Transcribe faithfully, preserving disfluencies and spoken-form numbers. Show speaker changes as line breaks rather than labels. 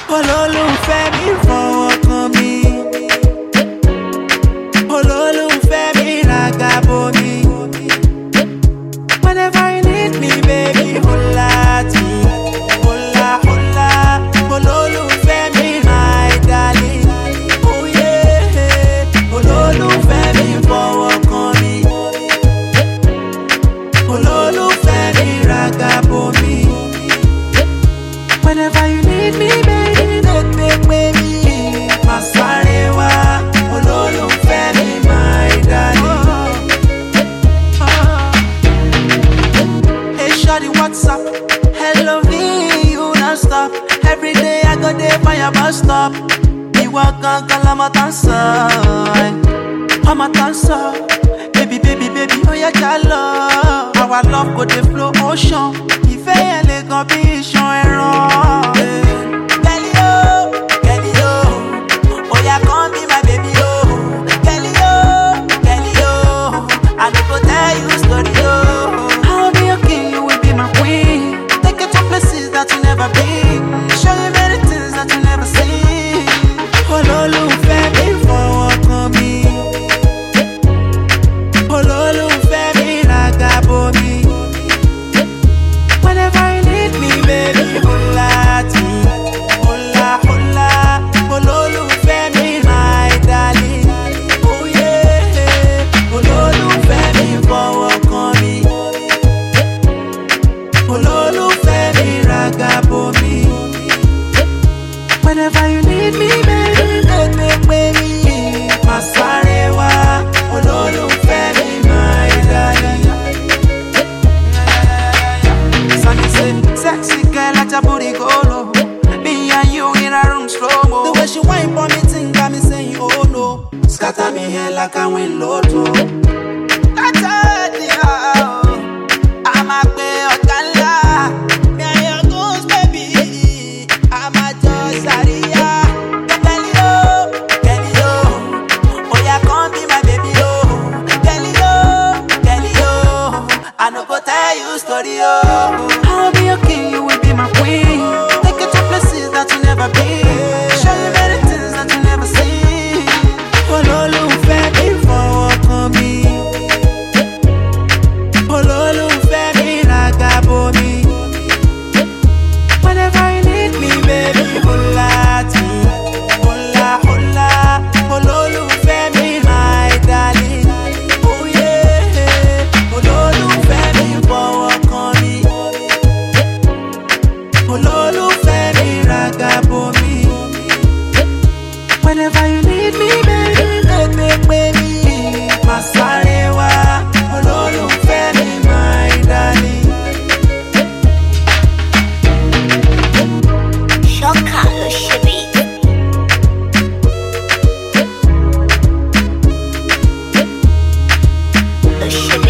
olólùfẹ́ mi fọwọ́ kan mi, olólùfẹ́ mi ràgàbò mi. Whenever you need me, baby, holla to me, holla, holla. Olólùfẹ́ mi, my darling, oh yeah. Olólùfẹ́ mi fọwọ́ kan mi, olólùfẹ́ mi ràgàbò mi. Whenever you need me, baby, take me, baby. Má sáré wá, olólùfẹ́ mi, my darling. Hey, shawty, what's up? Hello, me, you not stop. Every day I go there by your bus stop. Me walk on Kalamatasa, I'm a dancer. Baby, baby, baby, oh yeah, jalo. Our love go the flow ocean. Ìfẹ́ yẹn lè gan bí iṣan ẹran. Kelly oh, Kelly oh, oh yeah, come be my baby oh. Kelly oh, Kelly oh, I no go tell you story oh. I'll be your king, you will be my queen. Take you to places that you never been. Show you many things that you never seen. Olólùfẹ́ mi fọwọ́ kan mi, olólùfẹ́ mi ràgàbò mi. Whenever you need me, baby, holla to me, holla, holla. Olólùfẹ́ mi, my darling, oh yeah. Olólùfẹ́ mi fọwọ́ kan mi, olólùfẹ́ mi ràgàbò mi. Whenever you need me, baby, take me, baby. Má sáré wá, olólùfẹ́ mi, my darling. Sunny say, sexy girl, let your booty go low. Me and you in a room slow-mo. The way she whine for me, thing got me saying, oh no. Scatter me hair like I win lotto. That's it, yeah. I'm a play or gala. Me and your goose, baby. I'm a just Saria. Kelly oh, Kelly oh, oh yeah, come be my baby oh. Kelly oh, Kelly oh, I no go tell you story oh. I'll be your king, you will be my queen. Take you to places that you never been. Show you many things that you never seen. Olólùfẹ́ mi fọwọ́ kan mi, olólùfẹ́ mi ràgàbò mi. Whenever you need me, baby, holla to me, holla, holla. Olólùfẹ́ mi, my darling, oh yeah. Olólùfẹ́ mi fọwọ́ kan mi, olólùfẹ́ mi ràgàbò mi. Whenever you need me, baby, take me, baby. Má sáré wá, olólùfẹ́ mi, my darling.
Shoka lo ṣebi. Lo ṣebi.